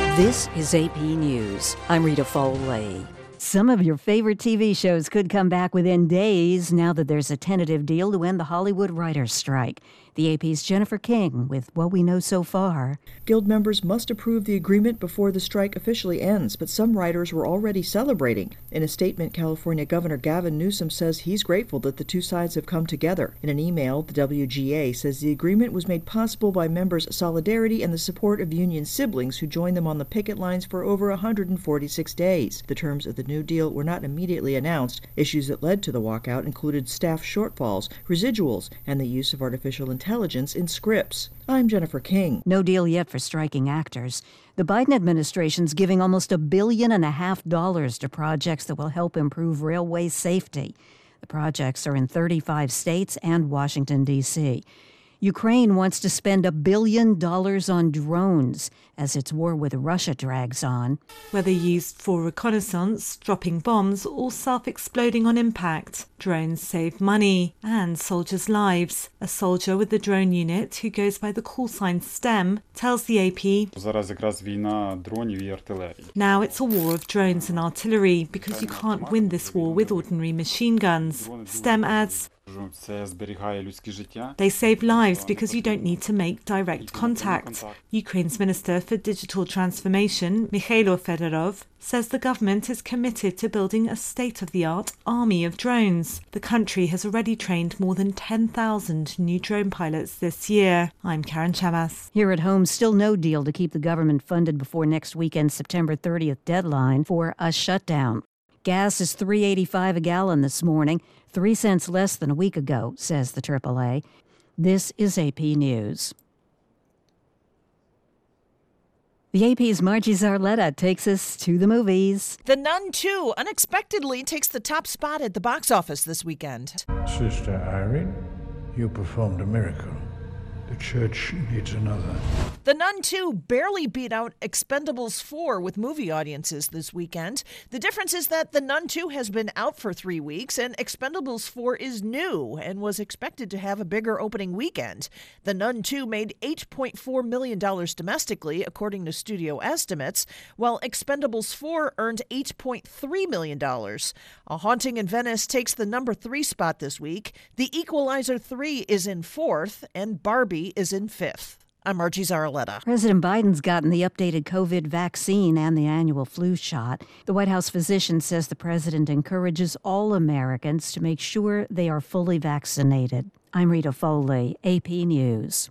This is AP News. I'm Rita Foley. Some of your favorite TV shows could come back within days now that there's a tentative deal to end the Hollywood writers' strike. The AP's Jennifer King with what we know so far. Guild members must approve the agreement before the strike officially ends, but some writers were already celebrating. In a statement, California Governor Gavin Newsom says he's grateful that the two sides have come together. In an email, the WGA says the agreement was made possible by members' solidarity and the support of union siblings who joined them on the picket lines for over 146 days. The terms of the new deal were not immediately announced. Issues that led to the walkout included staff shortfalls, residuals, and the use of artificial intelligence in scripts. I'm Jennifer King. No deal yet for striking actors. The Biden administration's giving almost $1.5 billion to projects that will help improve railway safety. The projects are in 35 states and Washington, D.C. Ukraine wants to spend $1 billion on drones as its war with Russia drags on. Whether used for reconnaissance, dropping bombs, or self-exploding on impact, drones save money and soldiers' lives. A soldier with the drone unit, who goes by the call sign STEM, tells the AP, now it's a war of drones and artillery because you can't win this war with ordinary machine guns. STEM adds, they save lives because you don't need to make direct contact. Ukraine's Minister for Digital Transformation, Mikhailo Fedorov, says the government is committed to building a state-of-the-art army of drones. The country has already trained more than 10,000 new drone pilots this year. I'm Karen Chamas. Here at home, still no deal to keep the government funded before next weekend's September 30th deadline for a shutdown. Gas is $3.85 a gallon this morning, 3 cents less than a week ago, says the AAA. This is AP News. The AP's Margie Zarletta takes us to the movies. The Nun 2 unexpectedly takes the top spot at the box office this weekend. Sister Irene, you performed a miracle. The church needs another. The Nun 2 barely beat out Expendables 4 with movie audiences this weekend. The difference is that The Nun 2 has been out for 3 weeks and Expendables 4 is new and was expected to have a bigger opening weekend. The Nun 2 made $8.4 million domestically, according to studio estimates, while Expendables 4 earned $8.3 million. A Haunting in Venice takes the number 3 spot this week. The Equalizer 3 is in 4th, and Barbie is in 5th. I'm Margie Zarletta. President Biden's gotten the updated COVID vaccine and the annual flu shot. The White House physician says the president encourages all Americans to make sure they are fully vaccinated. I'm Rita Foley, AP News.